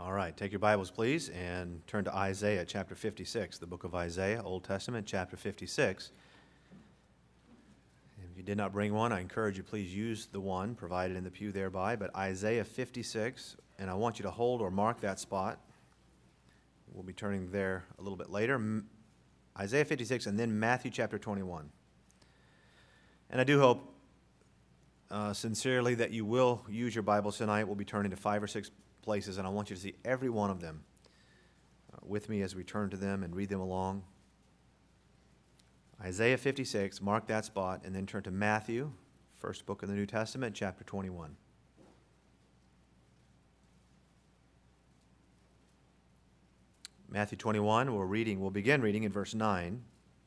All right, take your Bibles, please, and turn to Isaiah chapter 56, the book of Isaiah, Old Testament, chapter 56. If you did not bring one, I encourage you, please use the one provided in the pew thereby. But Isaiah 56, and I want you to hold or mark that spot. We'll be turning there a little bit later. Isaiah 56, and then Matthew chapter 21. And I do hope sincerely that you will use your Bibles tonight. We'll be turning to 5 or 6 places, and I want you to see every one of them with me as we turn to them and read them along. Isaiah 56, mark that spot, and then turn to Matthew, first book of the New Testament, chapter 21. Matthew 21, we'll begin reading in verse 9,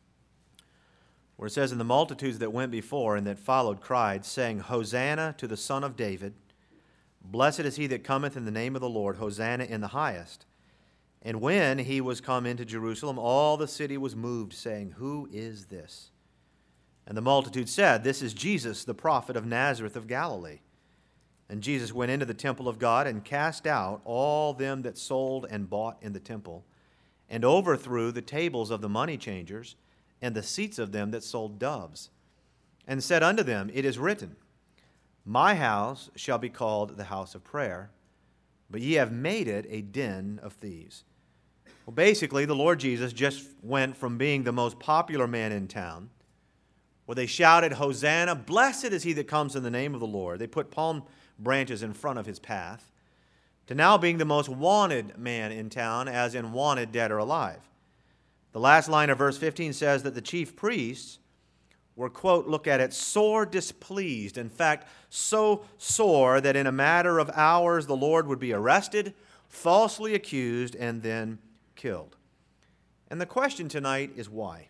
where it says, "And the multitudes that went before and that followed cried, saying, Hosanna to the Son of David. Blessed is he that cometh in the name of the Lord, Hosanna in the highest. And when he was come into Jerusalem, all the city was moved, saying, Who is this? And the multitude said, This is Jesus, the prophet of Nazareth of Galilee. And Jesus went into the temple of God and cast out all them that sold and bought in the temple, and overthrew the tables of the money changers and the seats of them that sold doves, and said unto them, It is written, My house shall be called the house of prayer, but ye have made it a den of thieves." Well, basically, the Lord Jesus just went from being the most popular man in town, where they shouted, Hosanna, blessed is he that comes in the name of the Lord. They put palm branches in front of his path, to now being the most wanted man in town, as in wanted, dead or alive. The last line of verse 15 says that the chief priests were, quote, look at it, sore displeased. In fact, so sore that in a matter of hours the Lord would be arrested, falsely accused, and then killed. And the question tonight is why?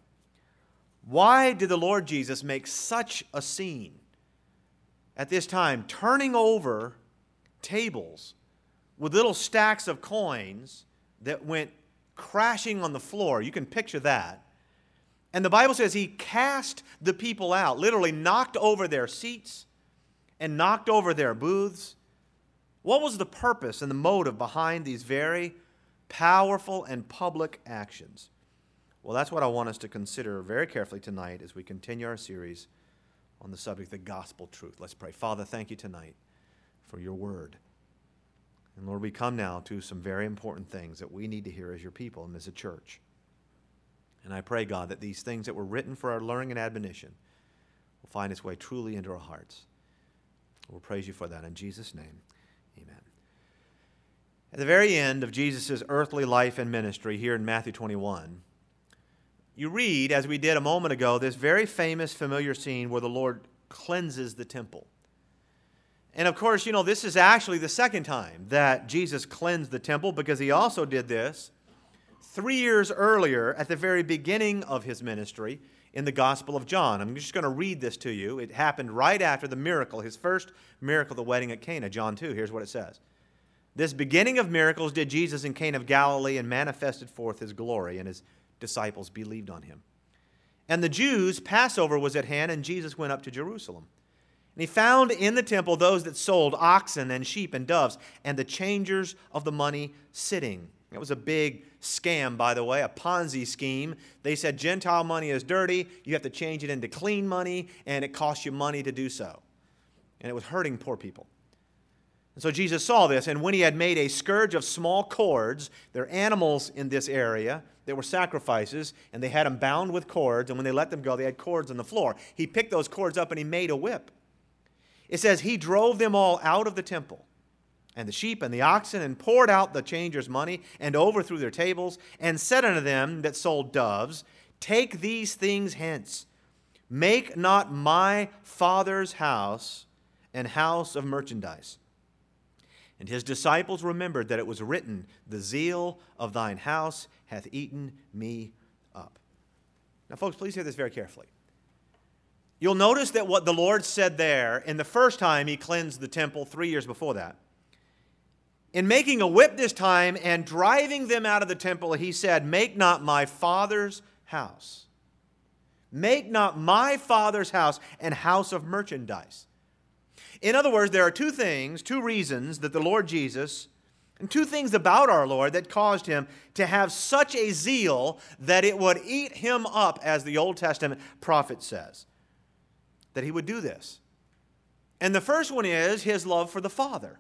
Why did the Lord Jesus make such a scene at this time, turning over tables with little stacks of coins that went crashing on the floor? You can picture that. And the Bible says he cast the people out, literally knocked over their seats and knocked over their booths. What was the purpose and the motive behind these very powerful and public actions? Well, that's what I want us to consider very carefully tonight as we continue our series on the subject of the gospel truth. Let's pray. Father, thank you tonight for your word. And Lord, we come now to some very important things that we need to hear as your people and as a church. And I pray, God, that these things that were written for our learning and admonition will find its way truly into our hearts. We'll praise you for that in Jesus' name. Amen. At the very end of Jesus' earthly life and ministry here in Matthew 21, you read, as we did a moment ago, this very famous, familiar scene where the Lord cleanses the temple. And of course, you know, this is actually the second time that Jesus cleansed the temple, because he also did this 3 years earlier at the very beginning of his ministry in the Gospel of John. I'm just going to read this to you. It happened right after the miracle, his first miracle, the wedding at Cana, John 2. Here's what it says. "This beginning of miracles did Jesus in Cana of Galilee, and manifested forth his glory, and his disciples believed on him. And the Jews' Passover was at hand, and Jesus went up to Jerusalem. And he found in the temple those that sold oxen and sheep and doves, and the changers of the money sitting." It was a big scam, by the way, a Ponzi scheme. They said Gentile money is dirty, you have to change it into clean money, and it costs you money to do so. And it was hurting poor people. And so Jesus saw this, and when he had made a scourge of small cords, there are animals in this area that were sacrifices, and they had them bound with cords, and when they let them go, they had cords on the floor. He picked those cords up and he made a whip. It says he drove them all out of the temple, and the sheep and the oxen, and poured out the changers' money, and overthrew their tables, and said unto them that sold doves, Take these things hence. Make not my Father's house an house of merchandise. And his disciples remembered that it was written, The zeal of thine house hath eaten me up. Now, folks, please hear this very carefully. You'll notice that what the Lord said there in the first time he cleansed the temple 3 years before that, in making a whip this time and driving them out of the temple, he said, Make not my Father's house. Make not my Father's house an house of merchandise. In other words, there are two reasons that the Lord Jesus And two things about our Lord that caused him to have such a zeal that it would eat him up, as the Old Testament prophet says, that he would do this. And the first one is his love for the Father.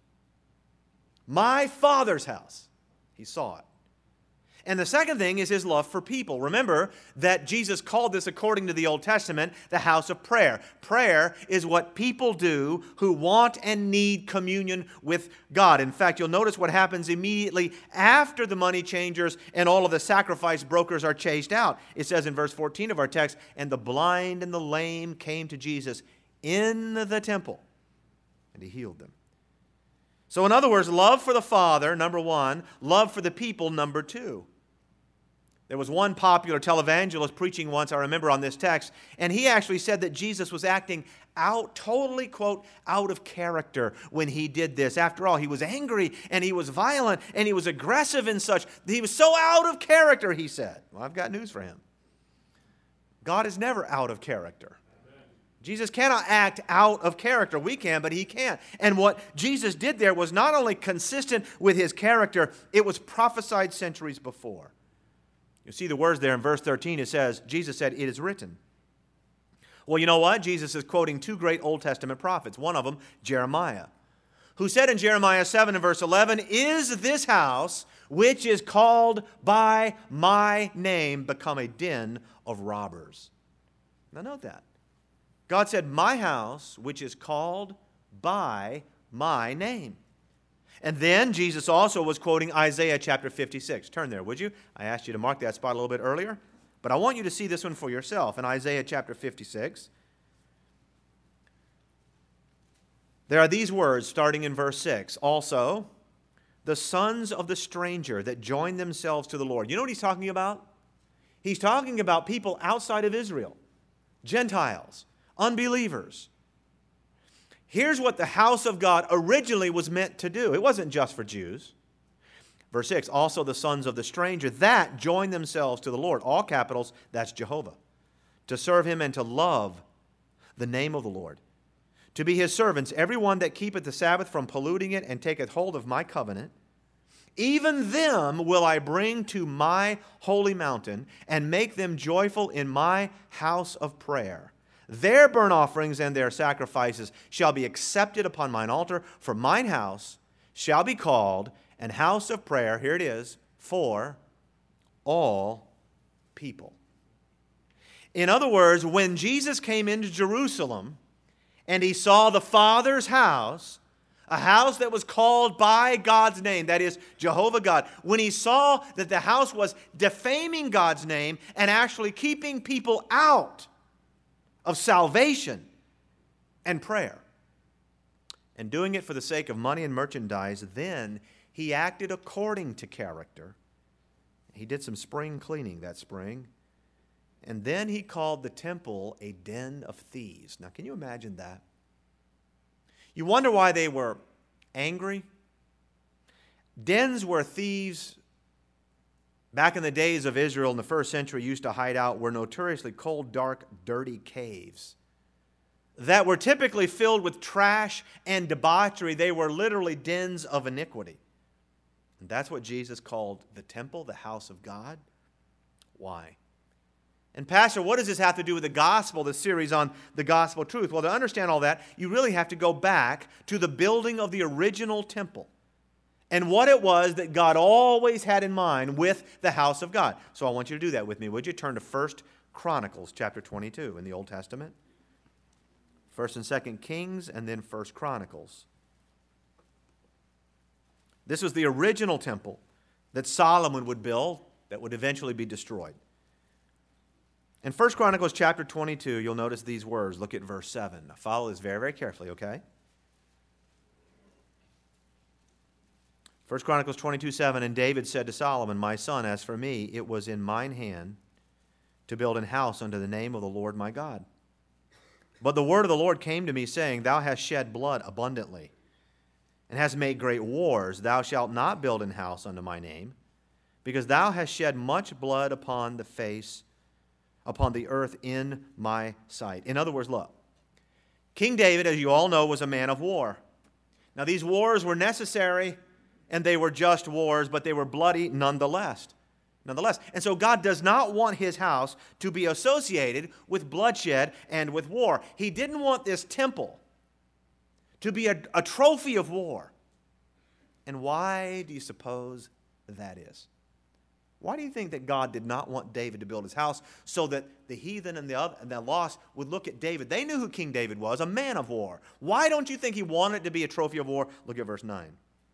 My Father's house. He saw it. And the second thing is his love for people. Remember that Jesus called this, according to the Old Testament, the house of prayer. Prayer is what people do who want and need communion with God. In fact, you'll notice what happens immediately after the money changers and all of the sacrifice brokers are chased out. It says in verse 14 of our text, "And the blind and the lame came to Jesus in the temple, and he healed them." So in other words, love for the Father, number one, love for the people, number two. There was one popular televangelist preaching once, I remember, on this text, and he actually said that Jesus was acting totally, quote, out of character when he did this. After all, he was angry, and he was violent, and he was aggressive and such. He was so out of character, he said. Well, I've got news for him. God is never out of character. Jesus cannot act out of character. We can, but he can't. And what Jesus did there was not only consistent with his character, it was prophesied centuries before. You see the words there in verse 13. It says, Jesus said, "It is written." Well, you know what? Jesus is quoting two great Old Testament prophets. One of them, Jeremiah, who said in Jeremiah 7 and verse 11, "Is this house, which is called by my name, become a den of robbers?" Now note that. God said, "My house, which is called by my name." And then Jesus also was quoting Isaiah chapter 56. Turn there, would you? I asked you to mark that spot a little bit earlier, but I want you to see this one for yourself. In Isaiah chapter 56, there are these words starting in verse 6. "Also, the sons of the stranger that join themselves to the Lord." You know what he's talking about? He's talking about people outside of Israel, Gentiles, unbelievers. Here's what the house of God originally was meant to do. It wasn't just for Jews. Verse 6, "Also the sons of the stranger that join themselves to the Lord," all capitals, that's Jehovah, "to serve him and to love the name of the Lord, to be his servants, every one that keepeth the Sabbath from polluting it and taketh hold of my covenant. Even them will I bring to my holy mountain and make them joyful in my house of prayer. Their burnt offerings and their sacrifices shall be accepted upon mine altar, for mine house shall be called an house of prayer," here it is, "for all people." In other words, when Jesus came into Jerusalem and he saw the Father's house, a house that was called by God's name, that is Jehovah God, when he saw that the house was defaming God's name and actually keeping people out of salvation and prayer, and doing it for the sake of money and merchandise, then he acted according to character. He did some spring cleaning that spring, and then he called the temple a den of thieves. Now, can you imagine that? You wonder why they were angry? Dens where thieves, back in the days of Israel in the first century, used to hide out were notoriously cold, dark, dirty caves that were typically filled with trash and debauchery. They were literally dens of iniquity. And that's what Jesus called the temple, the house of God. Why? And Pastor, what does this have to do with the gospel, the series on the gospel truth? Well, to understand all that, you really have to go back to the building of the original temple and what it was that God always had in mind with the house of God. So I want you to do that with me. Would you turn to 1 Chronicles chapter 22 in the Old Testament? 1 and 2 Kings, and then 1 Chronicles. This was the original temple that Solomon would build that would eventually be destroyed. In 1 Chronicles chapter 22, you'll notice these words. Look at verse 7. Now follow this very, very carefully, okay? 1 Chronicles 22:7, "And David said to Solomon, My son, as for me, it was in mine hand to build an house unto the name of the Lord my God. But the word of the Lord came to me, saying, Thou hast shed blood abundantly, and hast made great wars. Thou shalt not build an house unto my name, because thou hast shed much blood upon the earth in my sight." In other words, look, King David, as you all know, was a man of war. Now, these wars were necessary and they were just wars, but they were bloody nonetheless. And so God does not want his house to be associated with bloodshed and with war. He didn't want this temple to be a trophy of war. And why do you suppose that is? Why do you think that God did not want David to build his house so that the heathen and the lost would look at David? They knew who King David was, a man of war. Why don't you think he wanted it to be a trophy of war? Look at verse 9.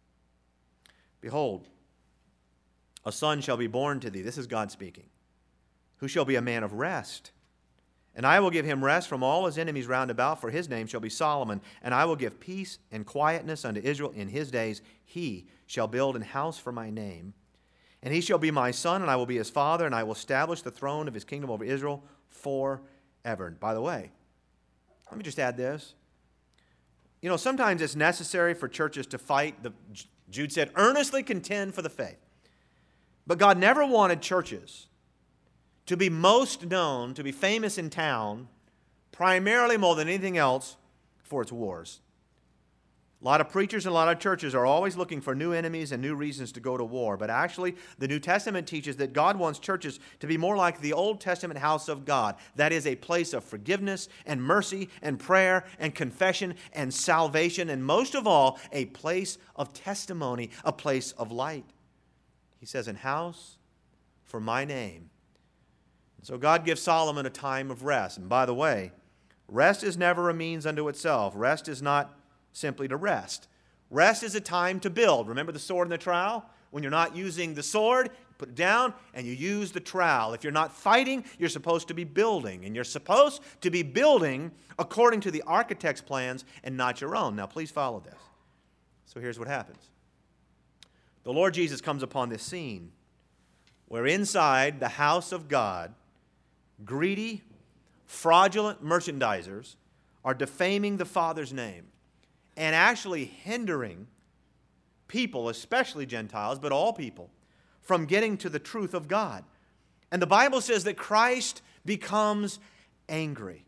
Behold, a son shall be born to thee. This is God speaking. Who shall be a man of rest. And I will give him rest from all his enemies round about, for his name shall be Solomon. And I will give peace and quietness unto Israel in his days. He shall build an house for my name. And he shall be my son, and I will be his father, and I will establish the throne of his kingdom over Israel forever. And by the way, let me just add this. You know, sometimes it's necessary for churches to fight. Jude said, earnestly contend for the faith. But God never wanted churches to be most known, to be famous in town, primarily more than anything else, for its wars. A lot of preachers and a lot of churches are always looking for new enemies and new reasons to go to war. But actually, the New Testament teaches that God wants churches to be more like the Old Testament house of God. That is a place of forgiveness and mercy and prayer and confession and salvation. And most of all, a place of testimony, a place of light. He says, an house for my name. And so God gives Solomon a time of rest. And by the way, rest is never a means unto itself. Rest is not simply to rest. Rest is a time to build. Remember the sword and the trowel? When you're not using the sword, you put it down and you use the trowel. If you're not fighting, you're supposed to be building. And you're supposed to be building according to the architect's plans and not your own. Now, please follow this. So here's what happens. The Lord Jesus comes upon this scene where inside the house of God, greedy, fraudulent merchandisers are defaming the Father's name and actually hindering people, especially Gentiles, but all people, from getting to the truth of God. And the Bible says that Christ becomes angry.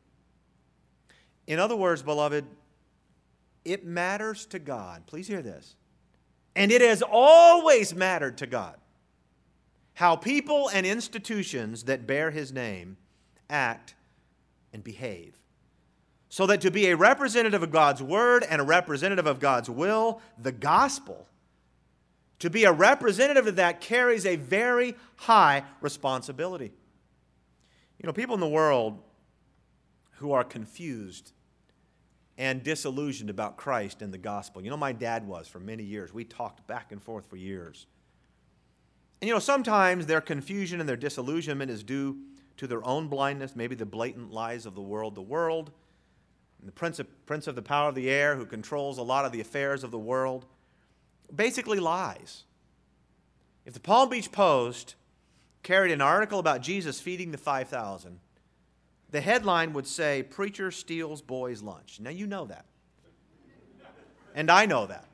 In other words, beloved, it matters to God. Please hear this. And it has always mattered to God how people and institutions that bear his name act and behave. So that to be a representative of God's word and a representative of God's will, the gospel, to be a representative of that carries a very high responsibility. You know, people in the world who are confused and disillusioned about Christ and the gospel. You know, my dad was for many years. We talked back and forth for years. And you know, sometimes their confusion and their disillusionment is due to their own blindness, maybe the blatant lies of the world. The world, and the prince of the power of the air who controls a lot of the affairs of the world, basically lies. If the Palm Beach Post carried an article about Jesus feeding the 5,000, the headline would say, "Preacher steals boys' lunch." Now, you know that. And I know that.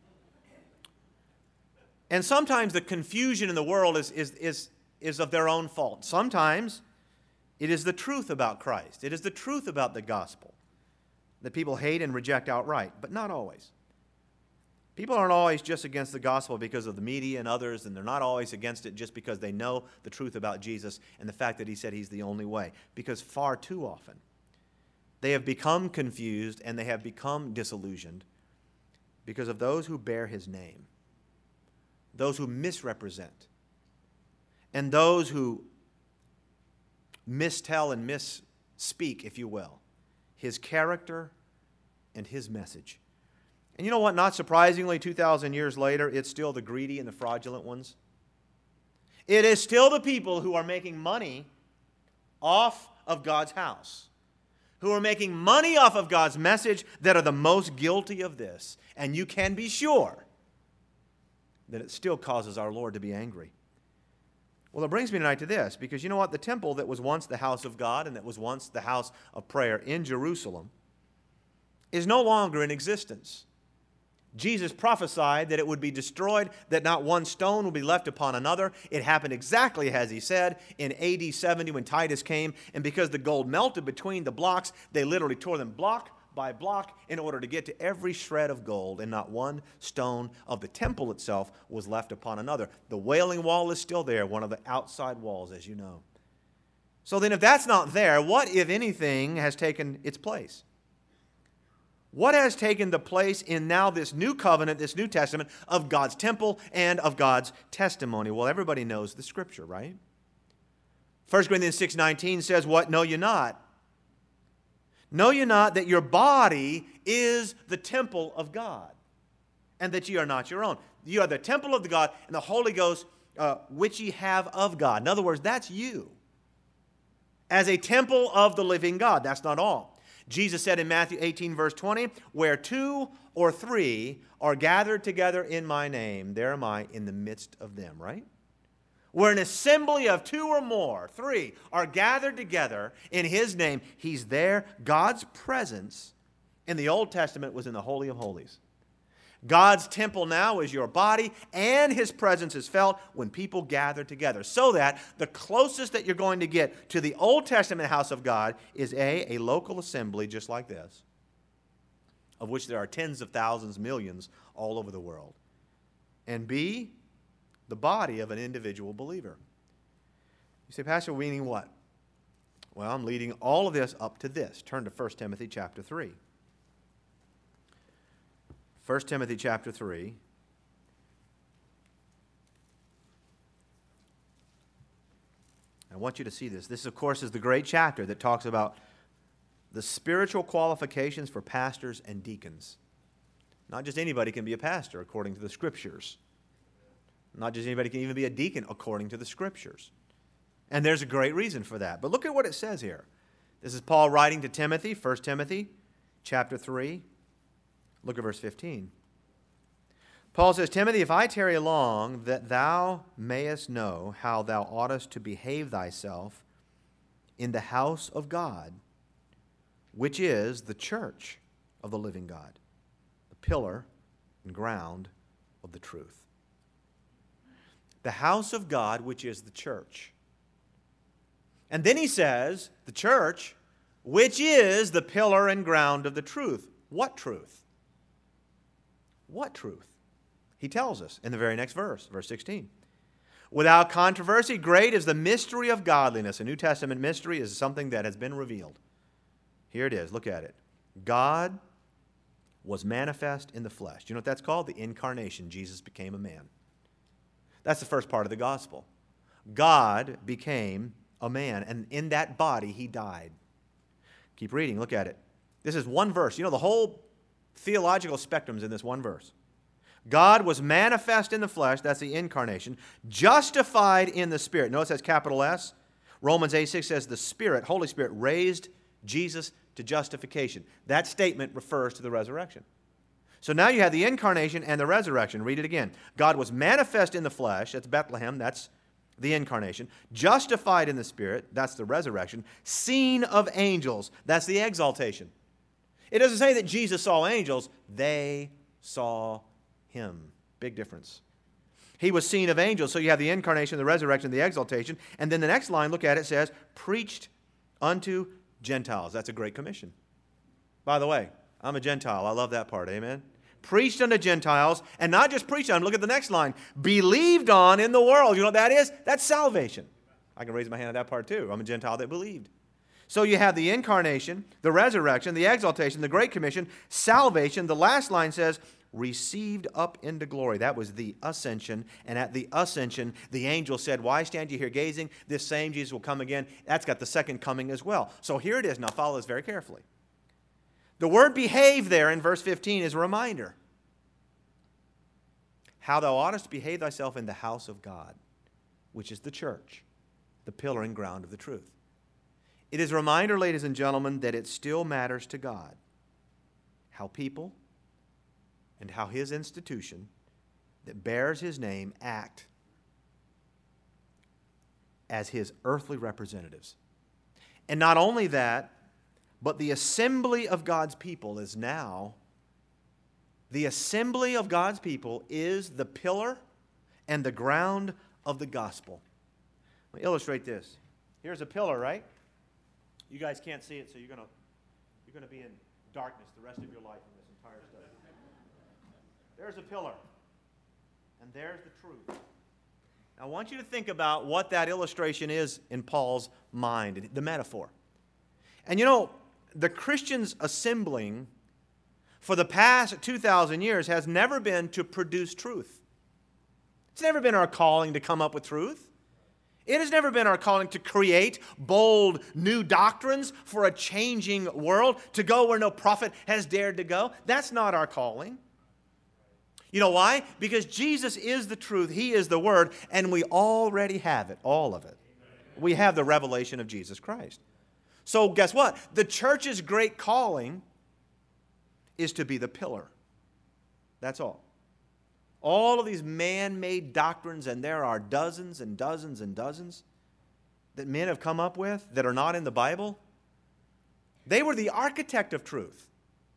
And sometimes the confusion in the world is of their own fault. Sometimes it is the truth about Christ. It is the truth about the gospel that people hate and reject outright, but not always. People aren't always just against the gospel because of the media and others, and they're not always against it just because they know the truth about Jesus and the fact that he said he's the only way. Because far too often, they have become confused and they have become disillusioned because of those who bear his name, those who misrepresent, and those who mistell and misspeak, if you will, his character and his message. And you know what? Not surprisingly, 2,000 years later, it's still the greedy and the fraudulent ones. It is still the people who are making money off of God's house, who are making money off of God's message, that are the most guilty of this. And you can be sure that it still causes our Lord to be angry. Well, it brings me tonight to this, because you know what? The temple that was once the house of God and that was once the house of prayer in Jerusalem is no longer in existence. Jesus prophesied that it would be destroyed, that not one stone would be left upon another. It happened exactly as he said in AD 70 when Titus came, and because the gold melted between the blocks, they literally tore them block by block in order to get to every shred of gold, and not one stone of the temple itself was left upon another. The Wailing Wall is still there, one of the outside walls, as you know. So then if that's not there, what, if anything, has taken its place? What has taken the place in now this new covenant, this New Testament, of God's temple and of God's testimony? Well, everybody knows the Scripture, right? 1 Corinthians 6:19 says, what? Know ye not? Know ye not that your body is the temple of God, and that ye are not your own? You are the temple of the God, and the Holy Ghost, which ye have of God. In other words, that's you, as a temple of the living God. That's not all. Jesus said in Matthew 18, verse 20, where 2 or 3 are gathered together in my name, there am I in the midst of them, right? Where an assembly of 2 or more, 3, are gathered together in his name, he's there. God's presence in the Old Testament was in the Holy of Holies. God's temple now is your body, and his presence is felt when people gather together. So that the closest that you're going to get to the Old Testament house of God is a local assembly just like this, of which there are tens of thousands, millions all over the world. And B, the body of an individual believer. You say, Pastor, meaning what? Well, I'm leading all of this up to this. Turn to 1 Timothy chapter 3. 1 Timothy chapter 3. I want you to see this. This, of course, is the great chapter that talks about the spiritual qualifications for pastors and deacons. Not just anybody can be a pastor according to the Scriptures. Not just anybody can even be a deacon according to the Scriptures. And there's a great reason for that. But look at what it says here. This is Paul writing to Timothy, 1 Timothy chapter 3. Look at verse 15. Paul says, Timothy, if I tarry long, that thou mayest know how thou oughtest to behave thyself in the house of God, which is the church of the living God, the pillar and ground of the truth. The house of God, which is the church. And then he says, the church, which is the pillar and ground of the truth. What truth? What truth? He tells us in the very next verse, verse 16. Without controversy, great is the mystery of godliness. A New Testament mystery is something that has been revealed. Here it is. Look at it. God was manifest in the flesh. Do you know what that's called? The incarnation. Jesus became a man. That's the first part of the gospel. God became a man, and in that body he died. Keep reading. Look at it. This is one verse. You know, the whole theological spectrum's in this one verse. God was manifest in the flesh, that's the incarnation, justified in the Spirit. Notice that's capital S. Romans 8:6 says the Spirit, Holy Spirit, raised Jesus to justification. That statement refers to the resurrection. So now you have the incarnation and the resurrection. Read it again. God was manifest in the flesh, that's Bethlehem, that's the incarnation. Justified in the Spirit, that's the resurrection. Seen of angels, that's the exaltation. It doesn't say that Jesus saw angels, they saw him. Big difference. He was seen of angels, so you have the incarnation, the resurrection, the exaltation. And then the next line, look at it, says, preached unto Gentiles. That's a great commission. By the way, I'm a Gentile. I love that part. Amen? Preached unto Gentiles, and not just preached on, look at the next line, believed on in the world. You know what that is? That's salvation. I can raise my hand at that part too. I'm a Gentile that believed. So you have the incarnation, the resurrection, the exaltation, the great commission, salvation. The last line says, received up into glory. That was the ascension. And at the ascension, the angel said, why stand you here gazing? This same Jesus will come again. That's got the second coming as well. So here it is. Now follow this very carefully. The word behave there in verse 15 is a reminder. How thou oughtest to behave thyself in the house of God, which is the church, the pillar and ground of the truth. It is a reminder, ladies and gentlemen, that it still matters to God how people and how his institution that bears his name act as his earthly representatives. And not only that, but the assembly of God's people is now, the assembly of God's people is the pillar and the ground of the gospel. Let me illustrate this. Here's a pillar, right? You guys can't see it, so you're going to be in darkness the rest of your life in this entire study. There's a pillar, and there's the truth. Now, I want you to think about what that illustration is in Paul's mind, the metaphor. And you know, the Christians assembling for the past 2,000 years has never been to produce truth. It's never been our calling to come up with truth. It has never been our calling to create bold new doctrines for a changing world, to go where no prophet has dared to go. That's not our calling. You know why? Because Jesus is the truth. He is the Word, and we already have it, all of it. We have the revelation of Jesus Christ. So guess what? The church's great calling is to be the pillar. That's all. All of these man-made doctrines, and there are dozens and dozens and dozens that men have come up with that are not in the Bible. They were the architect of truth.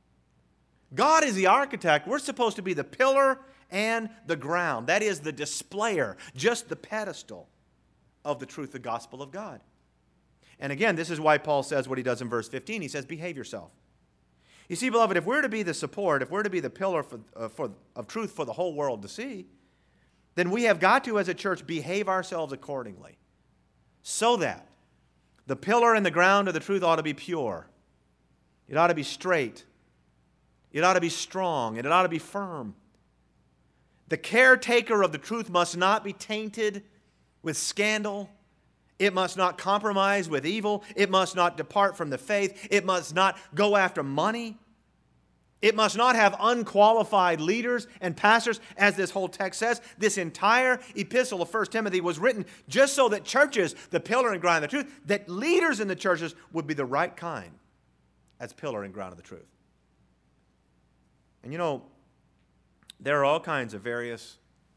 God is the architect. We're supposed to be the pillar and the ground. That is the displayer, just the pedestal of the truth, the gospel of God. And again, this is why Paul says what he does in verse 15. He says, behave yourself. You see, beloved, if we're to be the support, if we're to be the pillar of truth for the whole world to see, then we have got to, as a church, behave ourselves accordingly. So that the pillar and the ground of the truth ought to be pure. It ought to be straight. It ought to be strong, and it ought to be firm. The caretaker of the truth must not be tainted with scandal. It must not compromise with evil. It must not depart from the faith. It must not go after money. It must not have unqualified leaders and pastors, as this whole text says. This entire epistle of 1 Timothy was written just so that churches, the pillar and ground of the truth, that leaders in the churches would be the right kind as pillar and ground of the truth. And you know, there are all kinds of various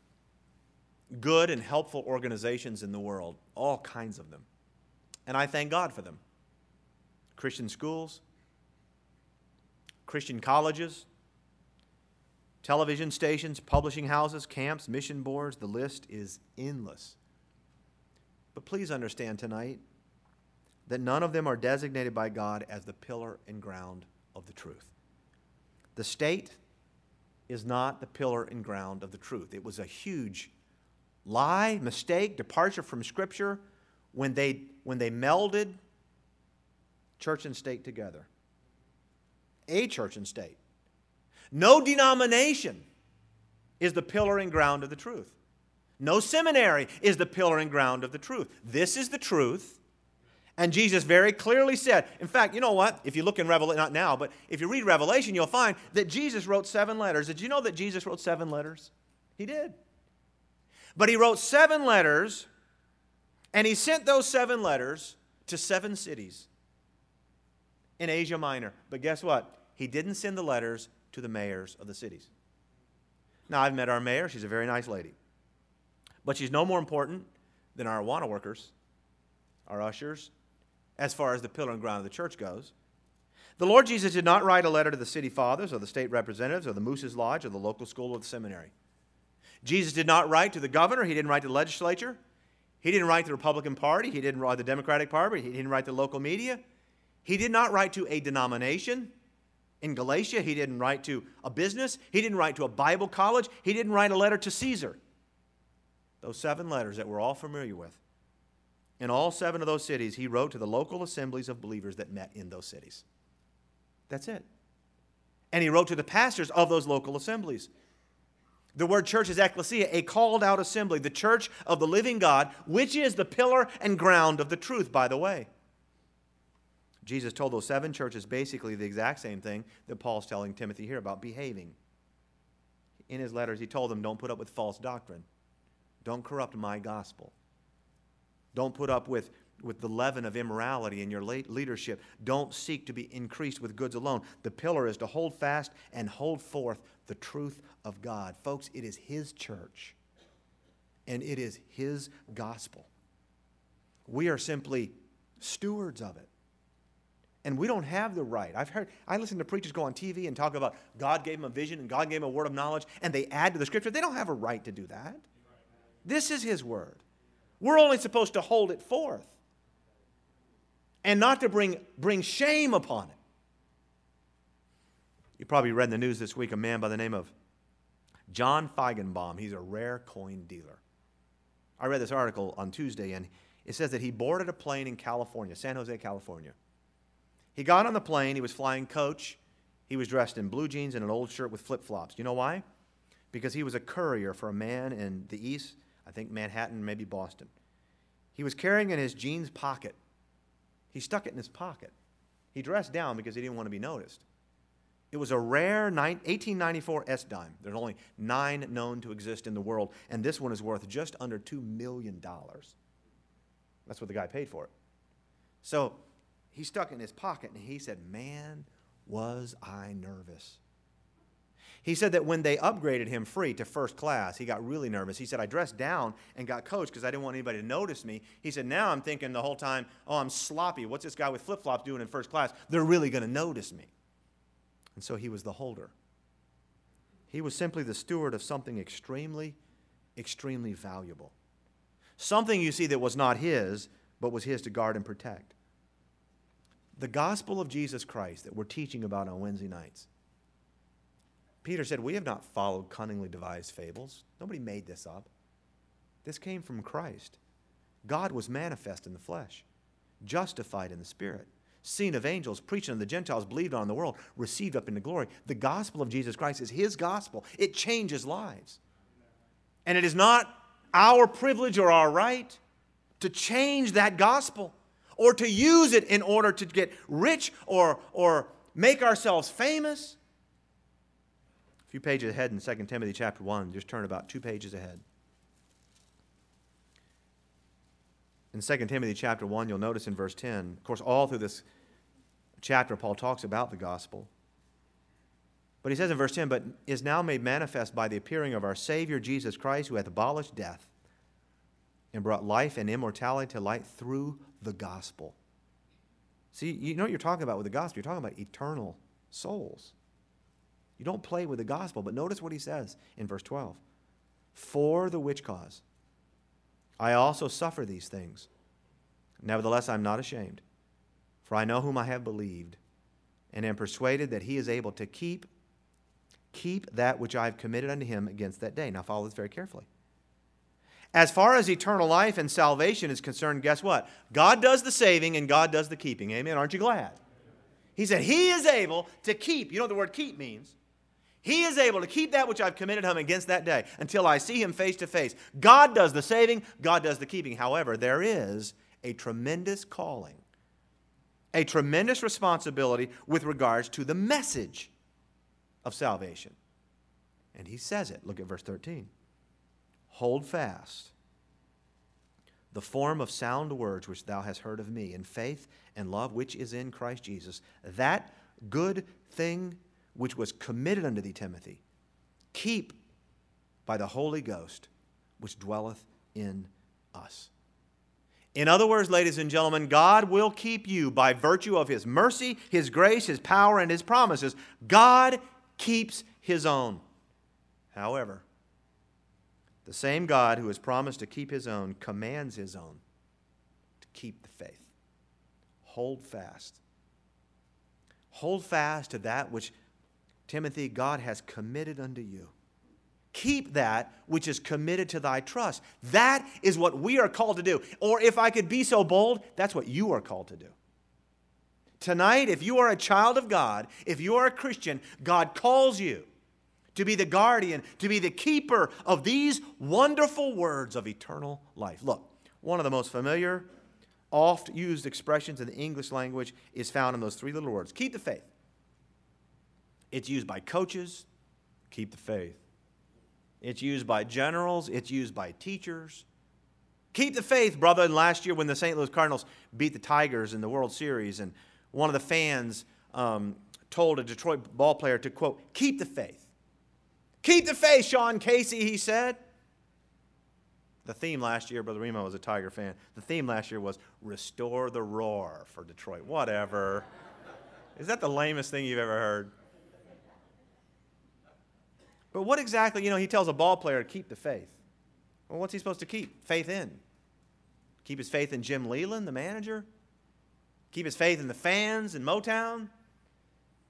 good and helpful organizations in the world, all kinds of them. And I thank God for them. Christian schools, Christian colleges, television stations, publishing houses, camps, mission boards, the list is endless. But please understand tonight that none of them are designated by God as the pillar and ground of the truth. The state is not the pillar and ground of the truth. It was a huge lie, mistake, departure from Scripture when they melded church and state together. A church and state. No denomination is the pillar and ground of the truth. No seminary is the pillar and ground of the truth. This is the truth. And Jesus very clearly said, in fact, you know what? If you look in Revelation, not now, but if you read Revelation, you'll find that Jesus wrote 7 letters. Did you know that Jesus wrote 7 letters? He did. But he wrote 7 letters, and he sent those 7 letters to 7 cities in Asia Minor. But guess what? He didn't send the letters to the mayors of the cities. Now, I've met our mayor. She's a very nice lady. But she's no more important than our Awana workers, our ushers, as far as the pillar and ground of the church goes. The Lord Jesus did not write a letter to the city fathers or the state representatives or the Moose's Lodge or the local school or the seminary. Jesus did not write to the governor. He didn't write to the legislature. He didn't write to the Republican Party. He didn't write to the Democratic Party. He didn't write to the local media. He did not write to a denomination in Galatia. He didn't write to a business. He didn't write to a Bible college. He didn't write a letter to Caesar. Those 7 letters that we're all familiar with. In all 7 of those cities, he wrote to the local assemblies of believers that met in those cities. That's it. And he wrote to the pastors of those local assemblies. The word church is ecclesia, a called out assembly, the church of the living God, which is the pillar and ground of the truth, by the way. Jesus told those 7 churches basically the exact same thing that Paul's telling Timothy here about behaving. In his letters, he told them, don't put up with false doctrine. Don't corrupt my gospel. Don't put up with the leaven of immorality in your leadership. Don't seek to be increased with goods alone. The pillar is to hold fast and hold forth the truth of God. Folks, it is His church, and it is His gospel. We are simply stewards of it. And we don't have the right. I listen to preachers go on TV and talk about God gave them a vision and God gave them a word of knowledge, and they add to the Scripture. They don't have a right to do that. This is His word. We're only supposed to hold it forth and not to bring shame upon it. You probably read in the news this week a man by the name of John Feigenbaum. He's a rare coin dealer. I read this article on Tuesday, and it says that he boarded a plane in California, San Jose, California. He got on the plane. He was flying coach. He was dressed in blue jeans and an old shirt with flip-flops. You know why? Because he was a courier for a man in the East, I think Manhattan, maybe Boston. He was carrying in his jeans pocket. He stuck it in his pocket. He dressed down because he didn't want to be noticed. It was a rare 1894 S-dime. There's only 9 known to exist in the world, and this one is worth just under $2 million. That's what the guy paid for it. So he stuck it in his pocket, and he said, man, was I nervous. He said that when they upgraded him free to first class, he got really nervous. He said, I dressed down and got coach because I didn't want anybody to notice me. He said, now I'm thinking the whole time, oh, I'm sloppy. What's this guy with flip-flops doing in first class? They're really going to notice me. And so he was the holder. He was simply the steward of something extremely, extremely valuable. Something, you see, that was not his, but was his to guard and protect. The gospel of Jesus Christ that we're teaching about on Wednesday nights. Peter said, we have not followed cunningly devised fables. Nobody made this up. This came from Christ. God was manifest in the flesh, justified in the Spirit, seen of angels, preached unto the Gentiles, believed on in the world, received up into glory. The gospel of Jesus Christ is his gospel. It changes lives. And it is not our privilege or our right to change that gospel or to use it in order to get rich or make ourselves famous. A few pages ahead in 2 Timothy chapter 1, just turn about 2 pages ahead. In 2 Timothy chapter 1, you'll notice in verse 10, of course, all through this chapter, Paul talks about the gospel. But he says in verse 10, but is now made manifest by the appearing of our Savior Jesus Christ, who hath abolished death and brought life and immortality to light through the gospel. See, you know what you're talking about with the gospel? You're talking about eternal souls. You don't play with the gospel, but notice what he says in verse 12. For the which cause I also suffer these things. Nevertheless, I'm not ashamed, for I know whom I have believed, and am persuaded that he is able to keep that which I have committed unto him against that day. Now follow this very carefully. As far as eternal life and salvation is concerned, guess what? God does the saving and God does the keeping. Amen? Aren't you glad? He said he is able to keep. You know what the word keep means? He is able to keep that which I've committed him against that day until I see him face to face. God does the saving. God does the keeping. However, there is a tremendous calling, a tremendous responsibility with regards to the message of salvation. And he says it. Look at verse 13. Hold fast the form of sound words which thou hast heard of me in faith and love which is in Christ Jesus. That good thing which was committed unto thee, Timothy, keep by the Holy Ghost which dwelleth in us. In other words, ladies and gentlemen, God will keep you by virtue of his mercy, his grace, his power, and his promises. God keeps his own. However, the same God who has promised to keep his own commands his own to keep the faith. Hold fast. Hold fast to that which, Timothy, God has committed unto you. Keep that which is committed to thy trust. That is what we are called to do. Or if I could be so bold, that's what you are called to do. Tonight, if you are a child of God, if you are a Christian, God calls you to be the guardian, to be the keeper of these wonderful words of eternal life. Look, one of the most familiar, oft used expressions in the English language is found in those 3 little words. Keep the faith. It's used by coaches. Keep the faith. It's used by generals. It's used by teachers. Keep the faith, brother. And last year when the St. Louis Cardinals beat the Tigers in the World Series, and one of the fans told a Detroit ball player to, quote, keep the faith. Keep the faith, Sean Casey, he said. The theme last year, Brother Remo was a Tiger fan. The theme last year was restore the roar for Detroit. Whatever. Is that the lamest thing you've ever heard? But what exactly, he tells a ball player to keep the faith. Well, what's he supposed to keep? Faith in. Keep his faith in Jim Leland, the manager? Keep his faith in the fans in Motown?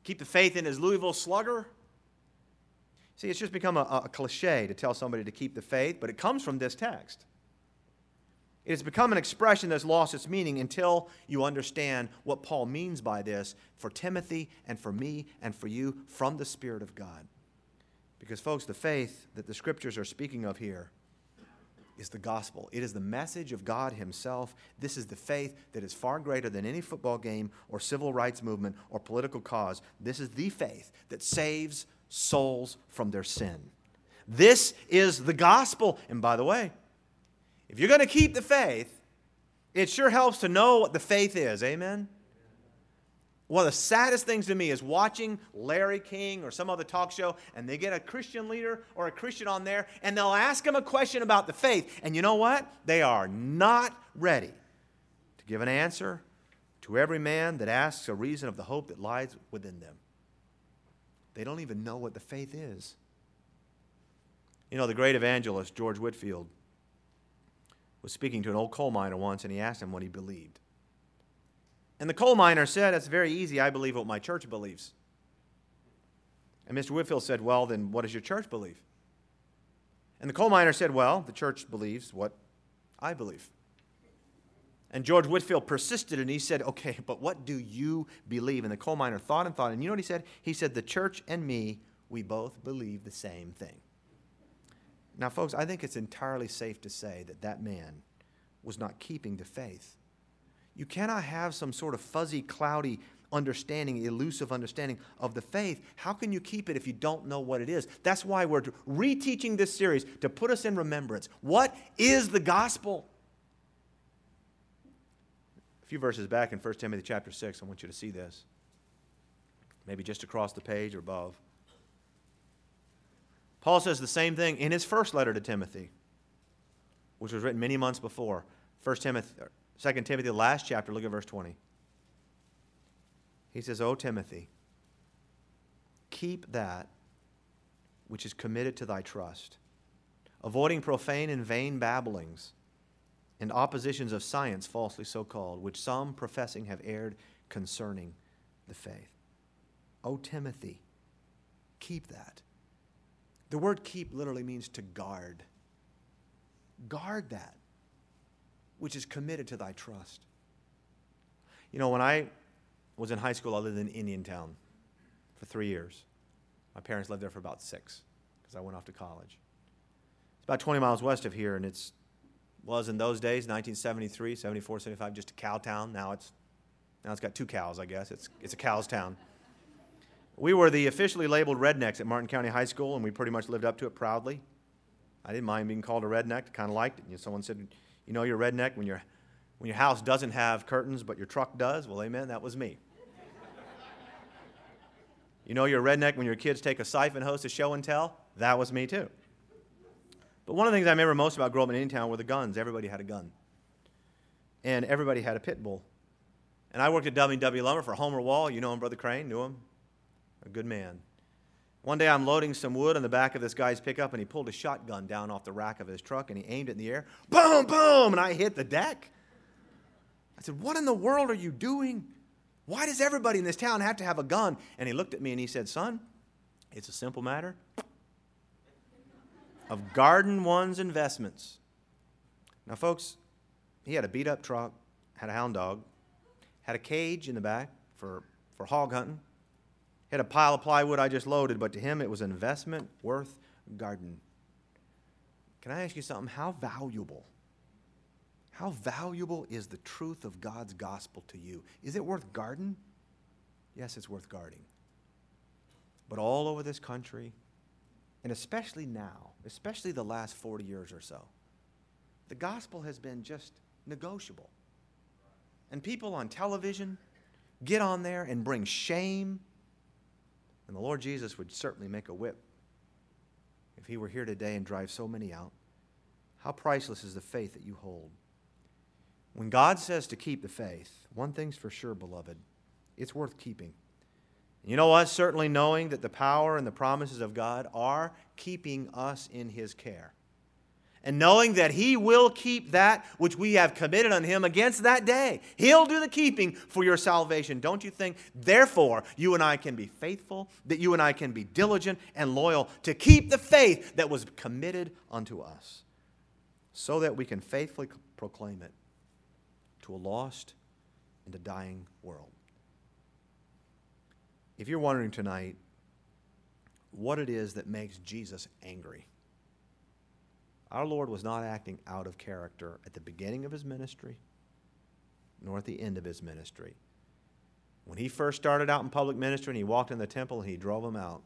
Keep the faith in his Louisville Slugger. See, it's just become a cliche to tell somebody to keep the faith, but it comes from this text. It has become an expression that's lost its meaning until you understand what Paul means by this for Timothy and for me and for you from the Spirit of God. Because, folks, the faith that the Scriptures are speaking of here is the gospel. It is the message of God himself. This is the faith that is far greater than any football game or civil rights movement or political cause. This is the faith that saves souls from their sin. This is the gospel. And by the way, if you're going to keep the faith, it sure helps to know what the faith is. Amen? One of the saddest things to me is watching Larry King or some other talk show, and they get a Christian leader or a Christian on there, and they'll ask them a question about the faith. And you know what? They are not ready to give an answer to every man that asks a reason of the hope that lies within them. They don't even know what the faith is. You know, the great evangelist George Whitefield was speaking to an old coal miner once, and he asked him what he believed. And the coal miner said, "It's very easy. I believe what my church believes." And Mr. Whitefield said, "Well, then what does your church believe?" And the coal miner said, "Well, the church believes what I believe." And George Whitefield persisted, and he said, "Okay, but what do you believe?" And the coal miner thought and thought, and you know what he said? He said, "The church and me, we both believe the same thing." Now, folks, I think it's entirely safe to say that that man was not keeping the faith. You cannot have some sort of fuzzy, cloudy understanding, elusive understanding of the faith. How can you keep it if you don't know what it is? That's why we're reteaching this series, to put us in remembrance. What is the gospel? A few verses back in 1 Timothy chapter 6, I want you to see this. Maybe just across the page or above. Paul says the same thing in his first letter to Timothy, which was written many months before. 2 Timothy, the last chapter, look at verse 20. He says, "O Timothy, keep that which is committed to thy trust, avoiding profane and vain babblings and oppositions of science falsely so called, which some professing have erred concerning the faith." O Timothy, keep that. The word keep literally means to guard. Guard that which is committed to thy trust. You know, when I was in high school, I lived in Indiantown for 3 years. My parents lived there for about 6 because I went off to college. It's about 20 miles west of here, and it was in those days, 1973, 74, 75, just a cow town. Now it's got 2 cows, I guess. It's a cow's town. We were the officially labeled rednecks at Martin County High School, and we pretty much lived up to it proudly. I didn't mind being called a redneck. I kind of liked it. You know, someone said, "You know you're a redneck when your house doesn't have curtains, but your truck does." Well, amen, that was me. You know you're a redneck when your kids take a siphon hose to show and tell? That was me too. But one of the things I remember most about growing up in Indiantown were the guns. Everybody had a gun. And everybody had a pit bull. And I worked at W&W Lumber for Homer Wall. You know him, Brother Crane? Knew him? A good man. One day I'm loading some wood on the back of this guy's pickup, and he pulled a shotgun down off the rack of his truck, and he aimed it in the air. Boom, boom, and I hit the deck. I said, "What in the world are you doing? Why does everybody in this town have to have a gun?" And he looked at me and he said, "Son, it's a simple matter of guarding one's investments." Now, folks, he had a beat-up truck, had a hound dog, had a cage in the back for hog hunting, had a pile of plywood I just loaded, but to him it was an investment worth guarding. Can I ask you something? How valuable is the truth of God's gospel to you? Is it worth guarding? Yes, it's worth guarding. But all over this country, and especially now, especially the last 40 years or so, the gospel has been just negotiable. And people on television get on there and bring shame. And the Lord Jesus would certainly make a whip if he were here today and drive so many out. How priceless is the faith that you hold. When God says to keep the faith, one thing's for sure, beloved, it's worth keeping. And you know what? Certainly knowing that the power and the promises of God are keeping us in his care. and knowing that He will keep that which we have committed on Him against that day. He'll do the keeping for your salvation. Don't you think? Therefore, you and I can be faithful, that you and I can be diligent and loyal to keep the faith that was committed unto us, so that we can faithfully proclaim it to a lost and a dying world. If you're wondering tonight what it is that makes Jesus angry, our Lord was not acting out of character at the beginning of His ministry, nor at the end of His ministry. When He first started out in public ministry and He walked in the temple and He drove them out,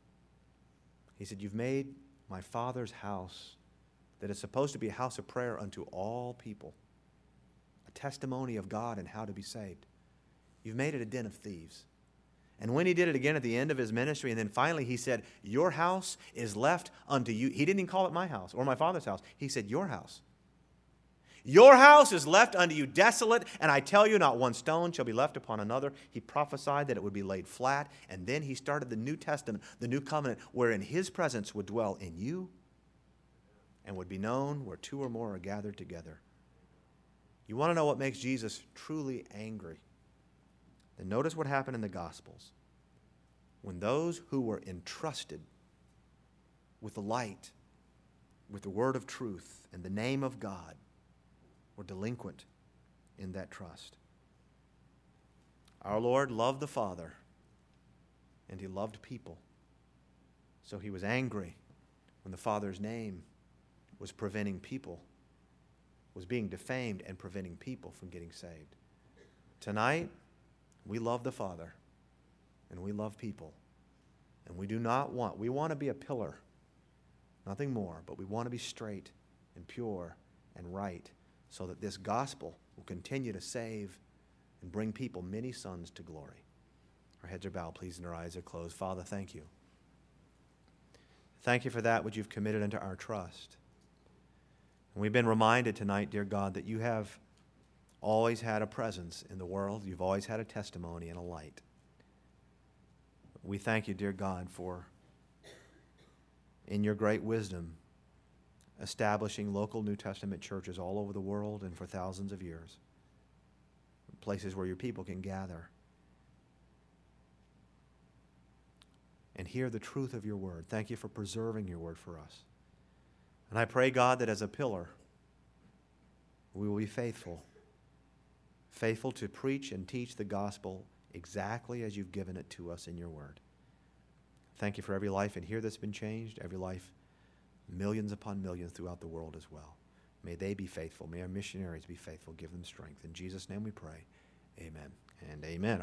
He said, "You've made my Father's house, that is supposed to be a house of prayer unto all people, a testimony of God and how to be saved. You've made it a den of thieves." And when He did it again at the end of His ministry, and then finally He said, "Your house is left unto you." He didn't even call it my house or my Father's house. He said, "Your house. Your house is left unto you desolate, and I tell you, not one stone shall be left upon another." He prophesied that it would be laid flat, and then He started the New Testament, the New Covenant, wherein His presence would dwell in you and would be known where two or more are gathered together. You want to know what makes Jesus truly angry? Then notice what happened in the Gospels. When those who were entrusted with the light, with the word of truth and the name of God, were delinquent in that trust. Our Lord loved the Father, and He loved people. So He was angry when the Father's name was preventing people, was being defamed and preventing people from getting saved. Tonight, we love the Father, and we love people, and we want to be a pillar, nothing more, but we want to be straight and pure and right, so that this gospel will continue to save and bring people, many sons, to glory. Our heads are bowed, please, and our eyes are closed. Father, thank You. Thank You for that which You've committed unto our trust. And we've been reminded tonight, dear God, that You have always had a presence in the world. You've always had a testimony and a light. We thank You, dear God, for, in Your great wisdom, establishing local New Testament churches all over the world and for thousands of years, places where Your people can gather and hear the truth of Your word. Thank You for preserving Your word for us. And I pray, God, that as a pillar, we will be faithful to preach and teach the gospel exactly as You've given it to us in Your word. Thank You for every life in here that's been changed, every life, millions upon millions throughout the world as well. May they be faithful. May our missionaries be faithful. Give them strength. In Jesus' name we pray. Amen and amen.